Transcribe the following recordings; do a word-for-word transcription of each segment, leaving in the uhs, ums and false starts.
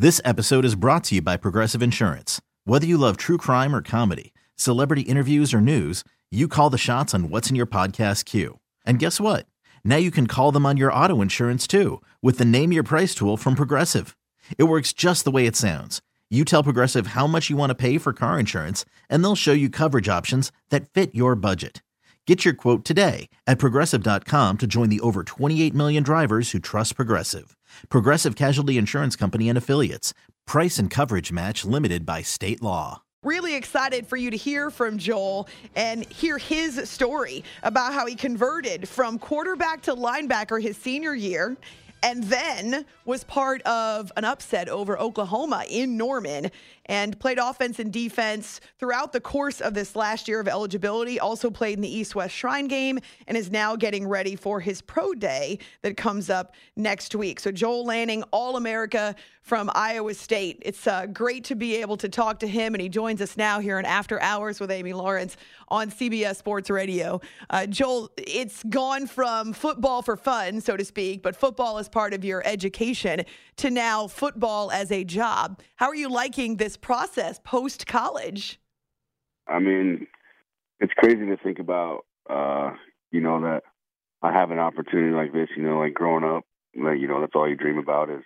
This episode is brought to you by Progressive Insurance. Whether you love true crime or comedy, celebrity interviews or news, you call the shots on what's in your podcast queue. And guess what? Now you can call them on your auto insurance too with the Name Your Price tool from Progressive. It works just the way it sounds. You tell Progressive how much you want to pay for car insurance, and they'll show you coverage options that fit your budget. Get your quote today at Progressive dot com to join the over twenty-eight million drivers who trust Progressive. Progressive Casualty Insurance Company and Affiliates. Price and coverage match limited by state law. Really excited for you to hear from Joel and hear his story about how he converted from quarterback to linebacker his senior year and then was part of an upset over Oklahoma in Norman and played offense and defense throughout the course of this last year of eligibility, also played in the East-West Shrine game, and is now getting ready for his pro day that comes up next week. So Joel Lanning, All-America from Iowa State. It's uh, great to be able to talk to him, and he joins us now here in After Hours with Amy Lawrence on C B S Sports Radio. Uh, Joel, it's gone from football for fun, so to speak, but football as part of your education, to now football as a job. How are you liking this process post-college? I mean, it's crazy to think about, uh, you know, that I have an opportunity like this, you know, like growing up, like, you know, that's all you dream about is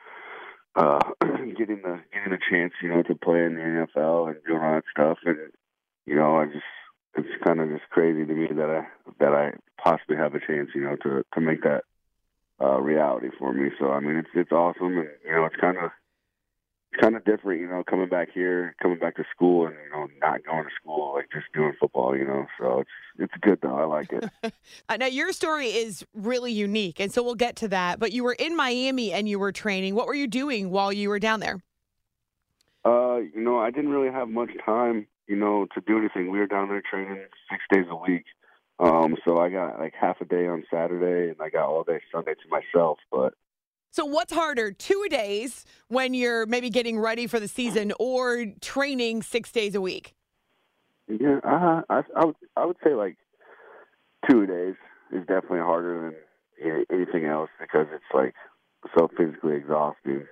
uh, getting the getting a chance, you know, to play in the N F L and doing all that stuff. And, you know, I just, it's kind of just crazy to me that I, that I possibly have a chance, you know, to, to make that uh, reality for me. So, I mean, it's, it's awesome. And, you know, it's kind of, It's kind of different, you know, coming back here, coming back to school, and you know, not going to school, like just doing football, you know. So it's it's good though. I like it. Now your story is really unique, and so we'll get to that. But you were in Miami and you were training. What were you doing while you were down there? Uh, you know, I didn't really have much time, you know, to do anything. We were down there training six days a week. Um, so I got like half a day on Saturday, and I got all day Sunday to myself, but. So what's harder, two days when you're maybe getting ready for the season or training six days a week? Yeah, uh, I, I, would, I would say like two days is definitely harder than anything else because it's like so physically exhausting.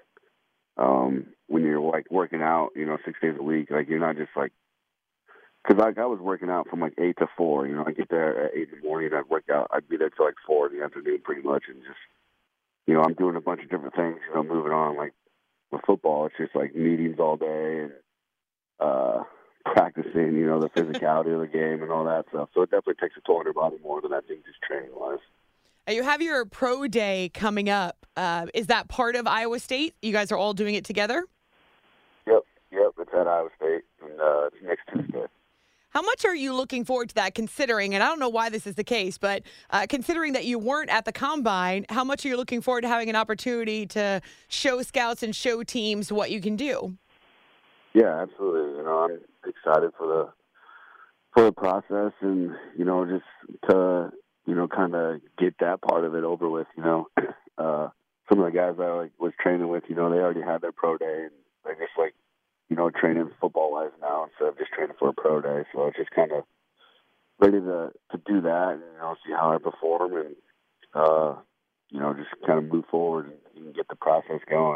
Um, when you're like working out, you know, six days a week, like you're not just like, because like I was working out from like eight to four, you know, I get there at eight in the morning, I'd work out, I'd be there till like four in the afternoon pretty much, and just, you know, I'm doing a bunch of different things, you know, moving on. Like with football, it's just like meetings all day and uh, practicing, you know, the physicality of the game and all that stuff. So it definitely takes a toll on your body more than I think just training-wise. You have your pro day coming up. Uh, is that part of Iowa State? You guys are all doing it together? Yep, yep. It's at Iowa State, and uh, it's next Tuesday. How much are you looking forward to that, considering, and I don't know why this is the case, but uh, considering that you weren't at the Combine, how much are you looking forward to having an opportunity to show scouts and show teams what you can do? Yeah, absolutely. You know, I'm excited for the for the process and, you know, just to, you know, kind of get that part of it over with, you know. Uh, some of the guys I like, was training with, you know, they already had their pro day, and they're just like, you know, training football-wise now instead of just training for a pro day. So it's just kind of ready to, to do that and, you know, see how I perform and, uh, you know, just kind of move forward and, and get the process going.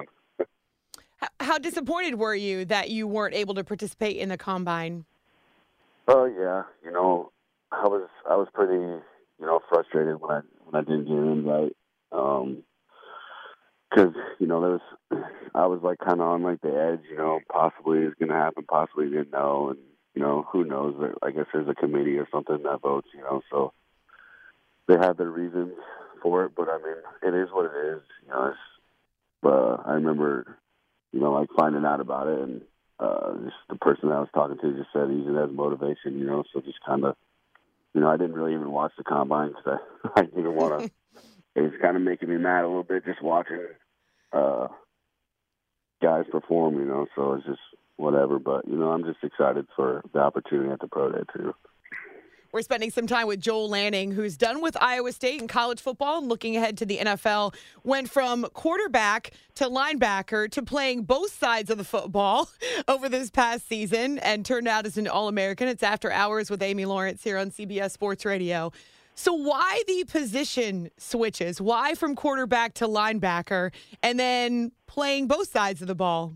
How disappointed were you that you weren't able to participate in the Combine? Oh, uh, yeah. You know, I was I was pretty, you know, frustrated when I, when I didn't get an invite. Um Because, you know, there was, I was like kind of on like the edge, you know, possibly it's going to happen, possibly didn't know. And, you know, who knows? I guess there's a committee or something that votes, you know, so they have their reasons for it. But, I mean, it is what it is. You know, it's, uh, I remember, you know, like finding out about it. And uh, just the person that I was talking to just said using it as motivation, you know, so just kind of, you know, I didn't really even watch the Combine because I, I didn't want to. It was kind of making me mad a little bit just watching uh, guys perform, you know, so it's just whatever. But, you know, I'm just excited for the opportunity at the Pro Day, too. We're spending some time with Joel Lanning, who's done with Iowa State in college football and looking ahead to the N F L. Went from quarterback to linebacker to playing both sides of the football over this past season and turned out as an All-American. It's After Hours with Amy Lawrence here on C B S Sports Radio. So why the position switches? Why from quarterback to linebacker and then playing both sides of the ball?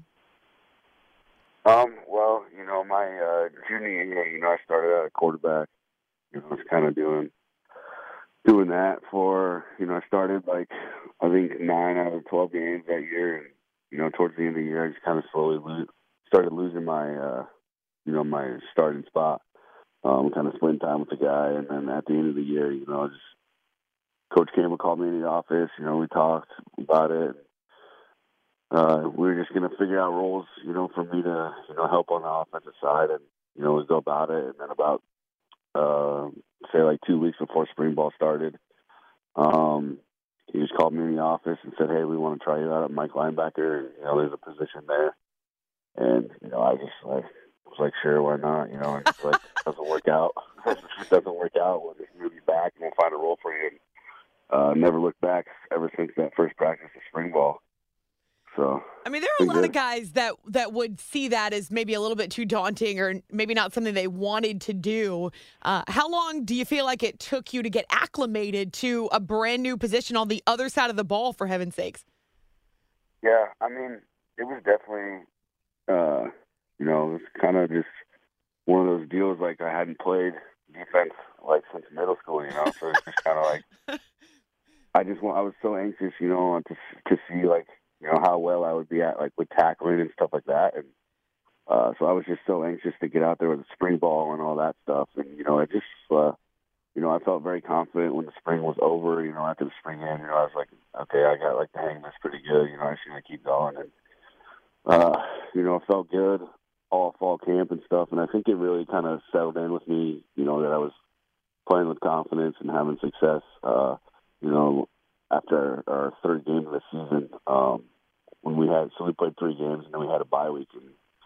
Um, well, you know, my uh, junior year, you know, I started out at quarterback. You know, I was kind of doing doing that for, you know, I started like I think nine out of twelve games that year, and you know, towards the end of the year, I just kind of slowly lo- started losing my, uh, you know, my starting spot. Um, kind of splitting time with the guy, and then at the end of the year, you know, just Coach Campbell called me in the office. You know, we talked about it. Uh, we were just going to figure out roles, you know, for me to, you know, help on the offensive side, and you know, we go about it. And then about, uh, say, like two weeks before spring ball started, um, he just called me in the office and said, "Hey, we want to try you out at Mike linebacker. And, you know, there's a position there." And you know, I just like was like, "Sure, why not?" You know, and it's like doesn't work out. If it doesn't work out, we'll just move you back and we'll find a role for you. And, uh, never looked back ever since that first practice of spring ball. So I mean, there are a lot good. of guys that that would see that as maybe a little bit too daunting or maybe not something they wanted to do. Uh, how long do you feel like it took you to get acclimated to a brand new position on the other side of the ball, for heaven's sakes? Yeah, I mean, it was definitely, uh, you know, it was kind of just one of those deals like I hadn't played defense like since middle school, you know, so it's just kind of like I just want, I was so anxious, you know, to to see like, you know, how well I would be at like with tackling and stuff like that, and uh, so I was just so anxious to get out there with the spring ball and all that stuff, and you know, it just, uh, you know, I felt very confident when the spring was over. You know, after the spring end, you know, I was like, okay, I got like the hang of this pretty good. You know, I'm just gonna keep going, and uh, you know, it felt good all fall camp and stuff, and I think it really kind of settled in with me. You know, that I was playing with confidence and having success. Uh, you know, after our third game of the season, um, when we had so we played three games and then we had a bye week, and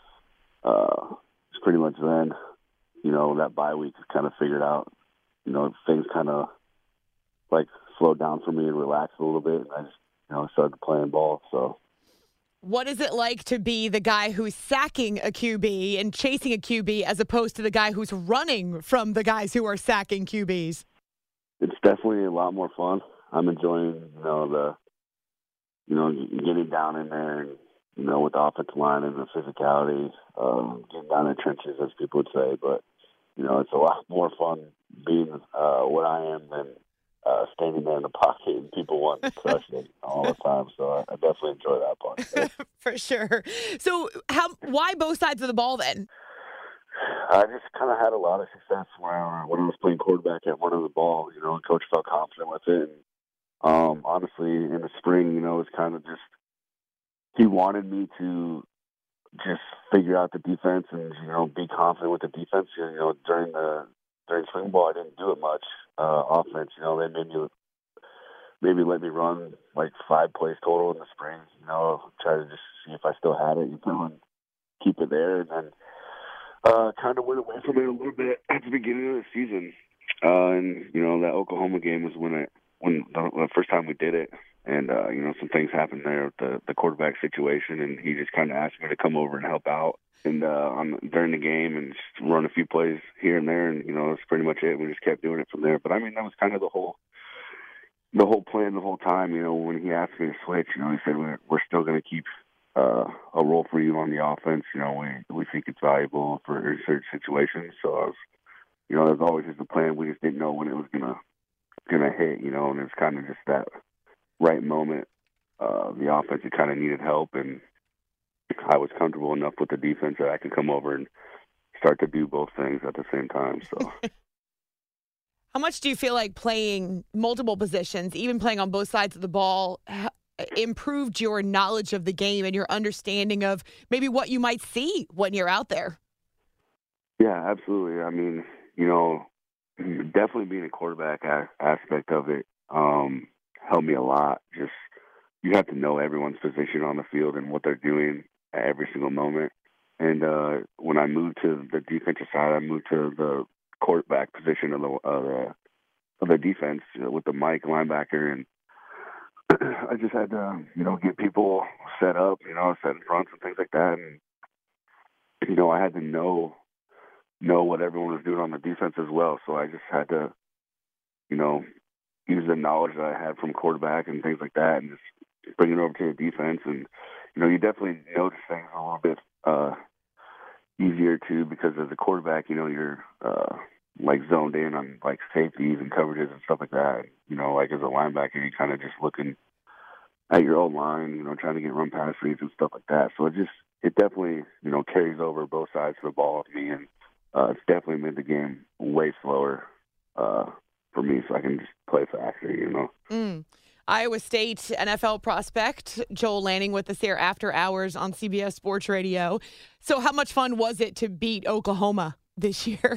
uh, it's pretty much then, you know, that bye week kind of figured out. You know, things kind of like slowed down for me and relaxed a little bit, and I just, you know, started playing ball. So. What is it like to be the guy who's sacking a Q B and chasing a Q B as opposed to the guy who's running from the guys who are sacking Q Bs? It's definitely a lot more fun. I'm enjoying, you know, the, you know, getting down in there and, you know, with the offensive line and the physicality, um, getting down in the trenches, as people would say. But, you know, it's a lot more fun being uh, what I am than uh, standing there in the pocket and people want to crush it all the time. So I, I definitely enjoy that part. For sure. So how? Why both sides of the ball then? I just kind of had a lot of success when I, when I was playing quarterback at one of the ball. You know, and coach felt confident with it. And, um, honestly, in the spring, you know, it's kind of just he wanted me to just figure out the defense and, you know, be confident with the defense. You know, during the during spring ball, I didn't do it much uh, offense. You know, they made me maybe let me run like five plays total in the spring. You know, try to just see if I still had it, you know, and keep it there. And then uh, kind of went away from it a little bit at the beginning of the season. Uh, and you know, that Oklahoma game was when I when the, the first time we did it. And, uh, you know, some things happened there with the, the quarterback situation, and he just kind of asked me to come over and help out and uh, on, during the game and just run a few plays here and there, and, you know, that's pretty much it. We just kept doing it from there. But, I mean, that was kind of the whole the whole plan the whole time. You know, when he asked me to switch, you know, he said, we're, we're still going to keep uh, a role for you on the offense. You know, we, we think it's valuable for certain situations. So, I was, you know, that was always just the plan. We just didn't know when it was going to gonna hit, you know, and it was kind of just that right moment. Uh, the offense kind of needed help, and I was comfortable enough with the defense that I could come over and start to do both things at the same time. So, how much do you feel like playing multiple positions, even playing on both sides of the ball, ha- improved your knowledge of the game and your understanding of maybe what you might see when you're out there? Yeah, absolutely. I mean, you know, definitely being a quarterback a- aspect of it, um, helped me a lot. Just you have to know everyone's position on the field and what they're doing at every single moment. And uh, when I moved to the defensive side, I moved to the quarterback position of the of the, of the defense with the Mike linebacker, and I just had to, you know, get people set up, you know, set in front and things like that. And you know, I had to know know what everyone was doing on the defense as well. So I just had to you know, use the knowledge that I had from quarterback and things like that and just bring it over to the defense. And, you know, you definitely notice things a little bit uh, easier too because as a quarterback, you know, you're uh, like zoned in on like safeties and coverages and stuff like that. And, you know, like as a linebacker, you kind of just looking at your own line, you know, trying to get run pass reads and stuff like that. So it just, it definitely, you know, carries over both sides of the ball with me. And uh, it's definitely made the game way slower uh, for me so I can just play faster, you know. Mm. Iowa State N F L prospect Joel Lanning with us here after hours on C B S Sports Radio. So how much fun was it to beat Oklahoma this year?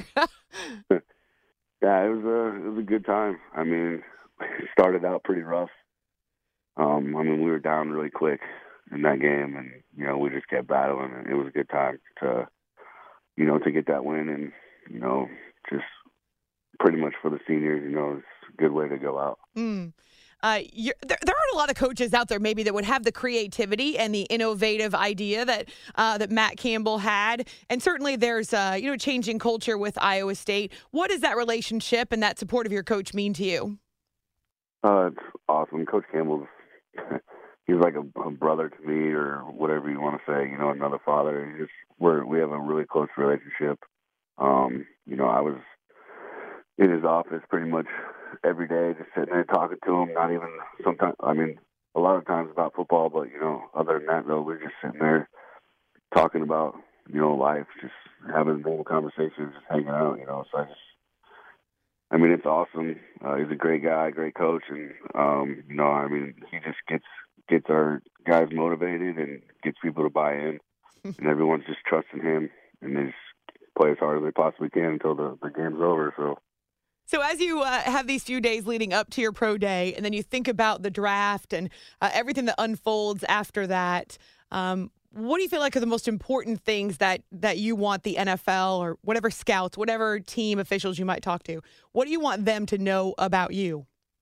Yeah, it was a it was a good time. I mean, it started out pretty rough. Um, I mean, we were down really quick in that game, and you know, we just kept battling, and it was a good time to, you know, to get that win, and you know, just pretty much for the seniors, you know, it's a good way to go out. Mm. Uh, you're, there, there aren't a lot of coaches out there maybe that would have the creativity and the innovative idea that uh, that Matt Campbell had. And certainly there's, uh, you know, changing culture with Iowa State. What does that relationship and that support of your coach mean to you? Uh, it's awesome. Coach Campbell's, he's like a, a brother to me or whatever you want to say, you know, another father. He's just, we're, we have a really close relationship. Um, you know, I was in his office pretty much every day, just sitting there talking to him, not even sometimes, I mean, a lot of times about football, but, you know, other than that, though, we're just sitting there talking about, you know, life, just having normal conversations, just hanging out, you know, so I just, I mean, it's awesome. Uh, he's a great guy, great coach, and, um, you know, I mean, he just gets, gets our guys motivated and gets people to buy in, and everyone's just trusting him, and they just play as hard as they possibly can until the, the game's over, so. So as you uh, have these few days leading up to your pro day, and then you think about the draft and uh, everything that unfolds after that, um, what do you feel like are the most important things that, that you want the N F L or whatever scouts, whatever team officials you might talk to, what do you want them to know about you?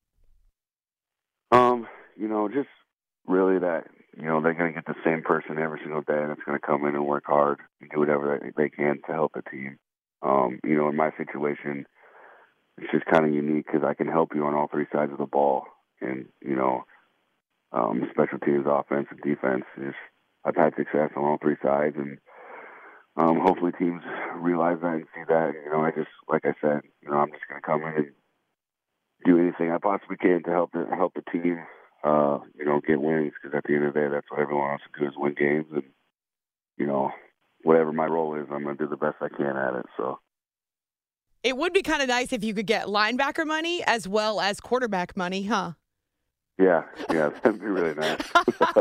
Um, you know, just really that, you know, they're going to get the same person every single day that's going to come in and work hard and do whatever they, they can to help the team. Um, you know, in my situation, it's just kind of unique because I can help you on all three sides of the ball. And, you know, um, special teams, offense, and defense. Just, I've had success on all three sides. And um, hopefully teams realize that and see that. You know, I just, like I said, you know, I'm just going to come in and do anything I possibly can to help the, help the team, uh, you know, get wins. Because at the end of the day, that's what everyone wants to do is win games. And, you know, whatever my role is, I'm going to do the best I can at it. So. It would be kind of nice if you could get linebacker money as well as quarterback money, huh? Yeah, yeah, that'd be really nice. uh,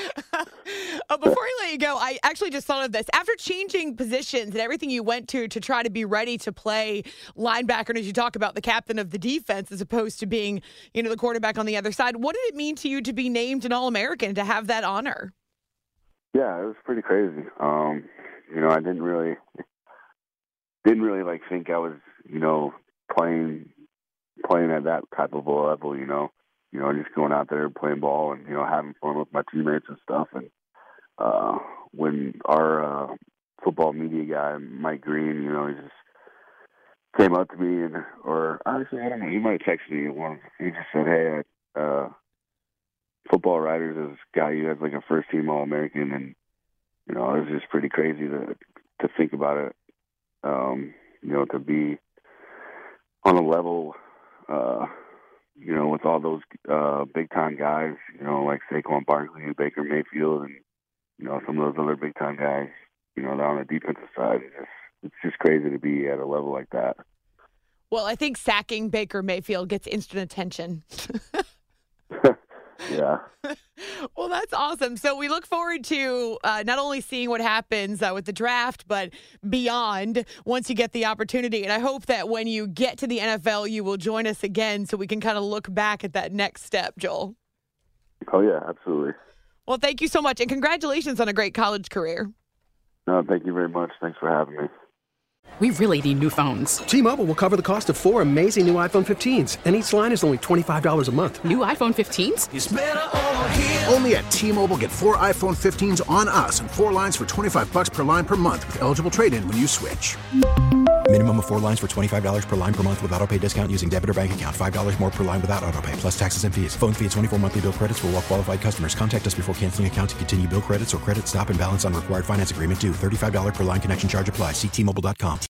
before I let you go, I actually just thought of this. After changing positions and everything you went to to try to be ready to play linebacker, and as you talk about the captain of the defense as opposed to being, you know, the quarterback on the other side, what did it mean to you to be named an All-American, to have that honor? Yeah, it was pretty crazy. Um, you know, I didn't really... Didn't really like think I was, you know, playing playing at that type of a level, you know, you know, just going out there and playing ball and, you know, having fun with my teammates and stuff. And uh, when our uh, football media guy, Mike Green, you know, he just came up to me and, or honestly, I don't know, he might have texted me once. He just said, hey, uh, Football Writers has got you as like a first team All-American. And, you know, it was just pretty crazy to to think about it. Um, you know, to be on a level, uh, you know, with all those uh, big-time guys, you know, like Saquon Barkley and Baker Mayfield and, you know, some of those other big-time guys, you know, on the defensive side. It's just, it's just crazy to be at a level like that. Well, I think sacking Baker Mayfield gets instant attention. Yeah. Well, that's awesome. So we look forward to uh, not only seeing what happens uh, with the draft, but beyond once you get the opportunity. And I hope that when you get to the N F L, you will join us again so we can kind of look back at that next step, Joel. Oh, yeah, absolutely. Well, thank you so much. And congratulations on a great college career. No, thank you very much. Thanks for having me. We really need new phones. T-Mobile will cover the cost of four amazing new iPhone fifteens, and each line is only twenty-five dollars a month. New iPhone fifteens? It's better over here. Only at T-Mobile, get four iPhone fifteens on us and four lines for twenty-five dollars per line per month with eligible trade-in when you switch. Minimum of four lines for twenty-five dollars per line per month with autopay discount using debit or bank account. five dollars more per line without autopay, plus taxes and fees. Phone fee at twenty-four monthly bill credits for well qualified customers. Contact us before canceling account to continue bill credits or credit stop and balance on required finance agreement due. thirty-five dollars per line connection charge applies. See T Mobile dot com.